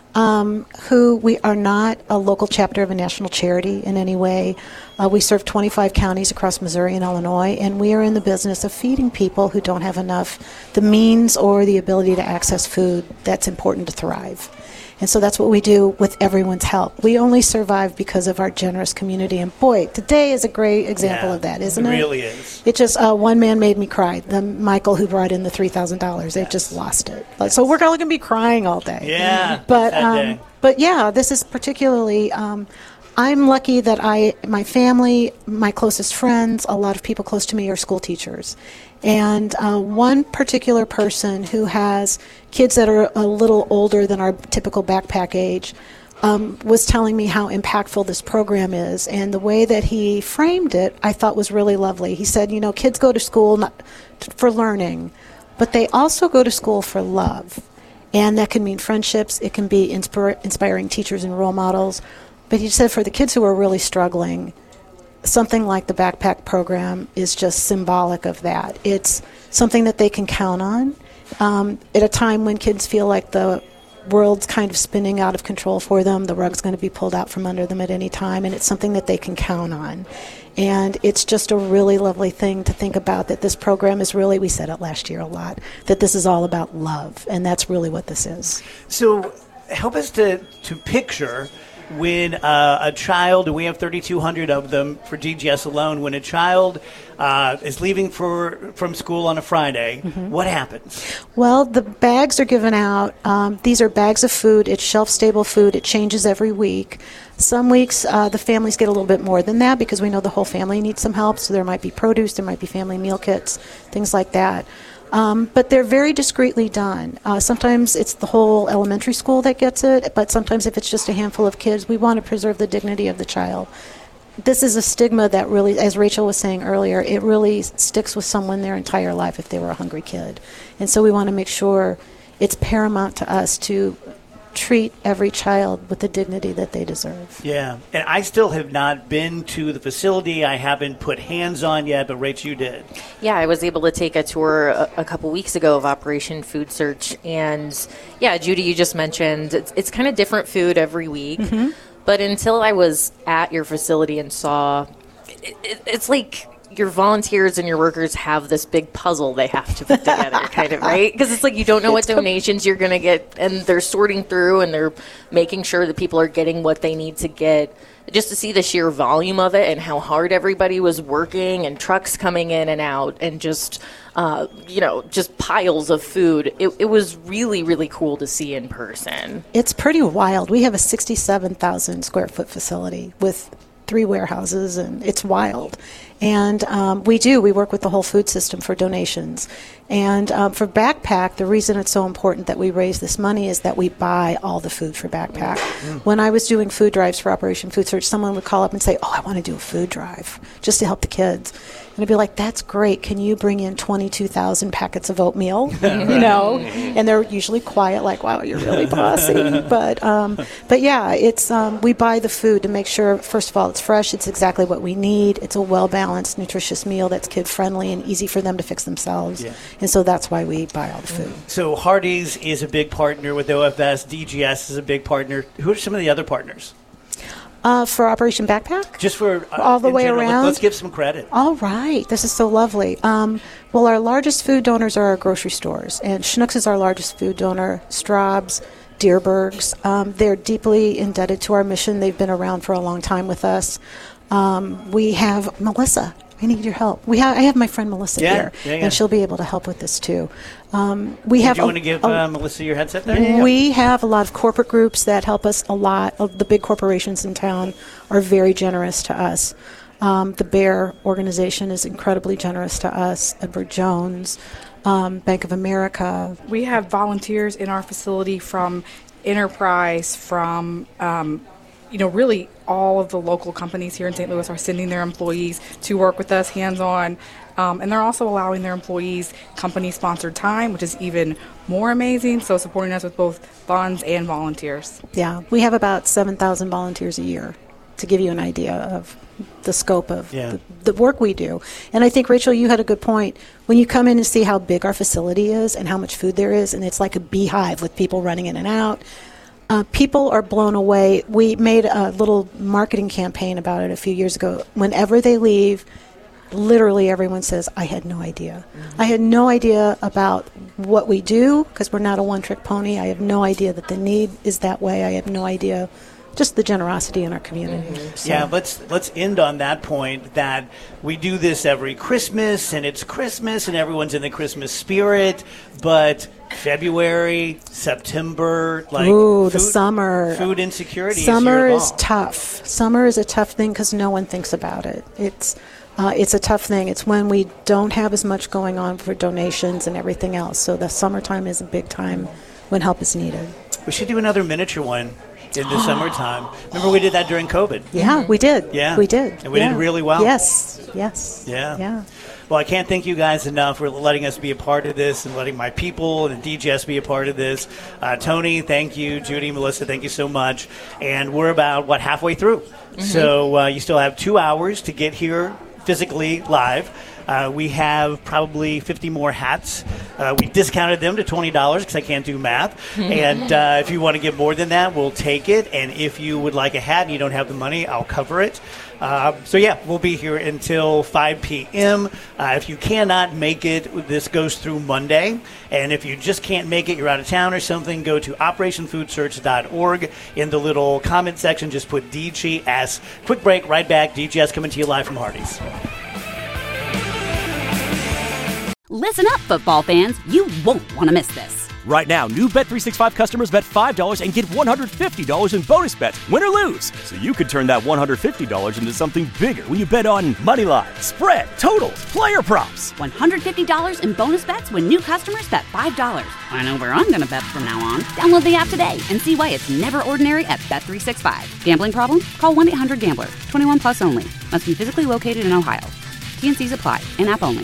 um, who we are not a local chapter of a national charity in any way. Uh, we serve twenty-five counties across Missouri and Illinois, and we are in the business of feeding people who don't have enough, the means or the ability to access food that's important to thrive. And so that's what we do with everyone's help. We only survive because of our generous community. And boy, today is a great example Yeah, of that, isn't it it? It really is. It just, uh, one man made me cry. The Michael who brought in the three thousand dollars. They just lost it. Like, so we're going to be crying all day. Yeah. But, that um, day. but yeah, this is particularly, um, I'm lucky that I, my family, my closest friends, a lot of people close to me are school teachers. And uh, one particular person who has kids that are a little older than our typical backpack age um, was telling me how impactful this program is. And the way that he framed it, I thought was really lovely. He said, you know, kids go to school not t- for learning, but they also go to school for love. And that can mean friendships. It can be inspir- inspiring teachers and role models. But he said for the kids who are really struggling, something like the backpack program is just symbolic of that. It's something that they can count on um, at a time when kids feel like the world's kind of spinning out of control for them. The rug's going to be pulled out from under them at any time, and it's something that they can count on. And it's just a really lovely thing to think about, that this program is really, we said it last year a lot, that this is all about love, and that's really what this is. So help us to, to picture when uh, a child, and we have thirty-two hundred of them for D G S alone, when a child uh, is leaving for from school on a Friday, Mm-hmm. what happens? Well, the bags are given out. Um, these are bags of food. It's shelf-stable food. It changes every week. Some weeks uh, the families get a little bit more than that because we know the whole family needs some help. So there might be produce, there might be family meal kits, things like that. Um, but they're very discreetly done. Uh, sometimes it's the whole elementary school that gets it, but sometimes if it's just a handful of kids, we want to preserve the dignity of the child. This is a stigma that really, as Rachel was saying earlier, it really sticks with someone their entire life if they were a hungry kid. And so we want to make sure it's paramount to us to treat every child with the dignity that they deserve. Yeah, and I still have not been to the facility. I haven't put hands on yet, but Rach, you did. Yeah, I was able to take a tour a, a couple weeks ago of Operation Food Search. And yeah, Judy, you just mentioned it's, it's kind of different food every week. Mm-hmm. But until I was at your facility and saw, it, it, it's like your volunteers and your workers have this big puzzle they have to put together, kind of, right? Because it's like you don't know what donations you're going to get, and they're sorting through and they're making sure that people are getting what they need to get. Just to see the sheer volume of it and how hard everybody was working, and trucks coming in and out, and just, uh, you know, just piles of food. It, it was really, really cool to see in person. It's pretty wild. We have a sixty-seven thousand square foot facility with three warehouses, and it's wild. And um, we do, we work with the whole food system for donations. And um, for Backpack, the reason it's so important that we raise this money is that we buy all the food for Backpack. Mm. When I was doing food drives for Operation Food Search, someone would call up and say, oh, I want to do a food drive just to help the kids. And I'd be like, that's great. Can you bring in twenty-two thousand packets of oatmeal? You know? And they're usually quiet, like, wow, you're really bossy. But, um, but yeah, it's um, we buy the food to make sure, first of all, it's fresh. It's exactly what we need. It's a well-balanced, nutritious meal that's kid-friendly and easy for them to fix themselves. Yeah. And so that's why we buy all the food. So Hardee's is a big partner with O F S. D G S is a big partner. Who are some of the other partners? Uh, for Operation Backpack? Just for uh, all the in way general, around? Let's give some credit. All right. This is so lovely. Um, well, our largest food donors are our grocery stores. And Schnucks is our largest food donor. Straub's, Deerbergs. Um, they're deeply indebted to our mission. They've been around for a long time with us. Um, we have Melissa. I need your help. We have. I have my friend Melissa yeah, here, yeah, yeah. and she'll be able to help with this too. Um, we Do have. you a, want to give a, uh, Melissa your headset there? Yeah, we have a lot of corporate groups that help us a lot. The big corporations in town are very generous to us. Um, the Bear organization is incredibly generous to us. Edward Jones, um, Bank of America. We have volunteers in our facility from Enterprise, from um, you know, really all of the local companies here in Saint Louis are sending their employees to work with us hands-on. Um, and they're also allowing their employees company-sponsored time, which is even more amazing, so supporting us with both funds and volunteers. Yeah, we have about seven thousand volunteers a year, to give you an idea of the scope of yeah. the, the work we do. And I think, Rachel, you had a good point. When you come in and see how big our facility is and how much food there is, and it's like a beehive with people running in and out, Uh, people are blown away. We made a little marketing campaign about it a few years ago. Whenever they leave, literally everyone says, I had no idea. Mm-hmm. I had no idea about what we do, because we're not a one-trick pony. I have no idea that the need is that way. I have no idea just the generosity in our community. Mm-hmm. So. Yeah, let's let's end on that point, that we do this every Christmas, and it's Christmas, and everyone's in the Christmas spirit, but February, September, like Ooh, food, the summer. Food insecurity Summer is, here is tough. Summer is a tough thing because no one thinks about it. It's uh, it's a tough thing. It's when we don't have as much going on for donations and everything else. So the summertime is a big time when help is needed. We should do another miniature one in the summertime. Remember we did that during COVID? Yeah, we did. Yeah. We did. And we yeah. did really well. Yes, yes. Yeah. Yeah. Well, I can't thank you guys enough for letting us be a part of this and letting my people and D J S be a part of this. Uh, Tony, thank you. Judy, Melissa, thank you so much. And we're about, what, halfway through. Mm-hmm. So uh, you still have two hours to get here physically live. Uh, we have probably fifty more hats. Uh, we discounted them to twenty dollars because I can't do math. And uh, if you want to get more than that, we'll take it. And if you would like a hat and you don't have the money, I'll cover it. Uh, so, yeah, we'll be here until five p.m. Uh, if you cannot make it, this goes through Monday. And if you just can't make it, you're out of town or something, go to operation food search dot org. In the little comment section, just put D G S. Quick break, right back. D G S coming to you live from Hardee's. Listen up, football fans. You won't want to miss this. Right now, new Bet three sixty-five customers bet five dollars and get one hundred fifty dollars in bonus bets, win or lose. So you could turn that one hundred fifty dollars into something bigger when you bet on money line, spread, totals, player props. one hundred fifty dollars in bonus bets when new customers bet five dollars. I know where I'm going to bet from now on. Download the app today and see why it's never ordinary at Bet three sixty-five. Gambling problem? Call one eight hundred gambler. twenty-one plus only. Must be physically located in Ohio. T and C's apply. In-app only.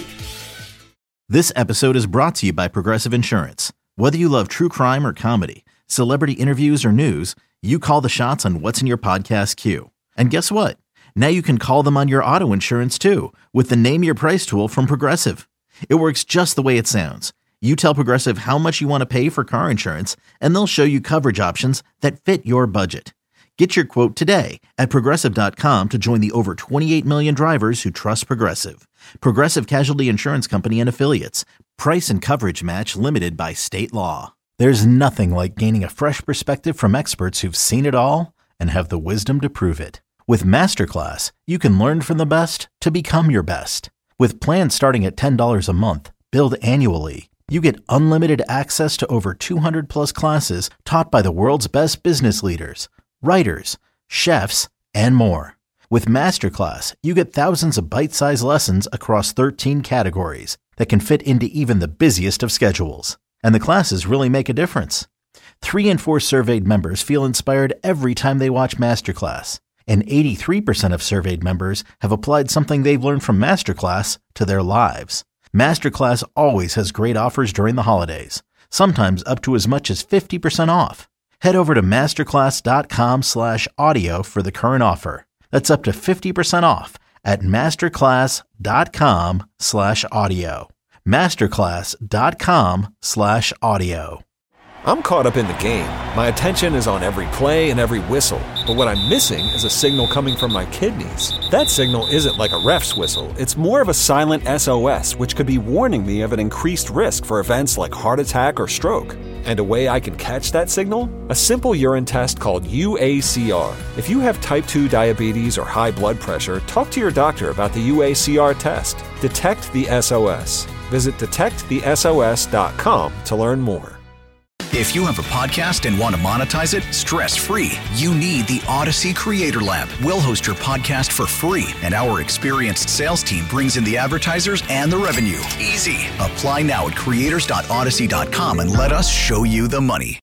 This episode is brought to you by Progressive Insurance. Whether you love true crime or comedy, celebrity interviews or news, you call the shots on what's in your podcast queue. And guess what? Now you can call them on your auto insurance too with the Name Your Price tool from Progressive. It works just the way it sounds. You tell Progressive how much you want to pay for car insurance, and they'll show you coverage options that fit your budget. Get your quote today at Progressive dot com to join the over twenty-eight million drivers who trust Progressive. Progressive Casualty Insurance Company and Affiliates. Price and coverage match limited by state law. There's nothing like gaining a fresh perspective from experts who've seen it all and have the wisdom to prove it. With Masterclass, you can learn from the best to become your best. With plans starting at ten dollars a month, billed annually, you get unlimited access to over two hundred plus classes taught by the world's best business leaders, writers, chefs, and more. With Masterclass, you get thousands of bite-sized lessons across thirteen categories that can fit into even the busiest of schedules. And the classes really make a difference. Three in four surveyed members feel inspired every time they watch Masterclass. And eighty-three percent of surveyed members have applied something they've learned from Masterclass to their lives. Masterclass always has great offers during the holidays, sometimes up to as much as fifty percent off. Head over to masterclass.com slash audio for the current offer. That's up to fifty percent off at masterclass.com slash audio. Masterclass.com slash audio. I'm caught up in the game. My attention is on every play and every whistle. But what I'm missing is a signal coming from my kidneys. That signal isn't like a ref's whistle. It's more of a silent S O S, which could be warning me of an increased risk for events like heart attack or stroke. And a way I can catch that signal? A simple urine test called U A C R. If you have type two diabetes or high blood pressure, talk to your doctor about the U A C R test. Detect the S O S. Visit detect the S O S dot com to learn more. If you have a podcast and want to monetize it stress-free, you need the Odyssey Creator Lab. We'll host your podcast for free, and our experienced sales team brings in the advertisers and the revenue. Easy. Apply now at creators dot odyssey dot com and let us show you the money.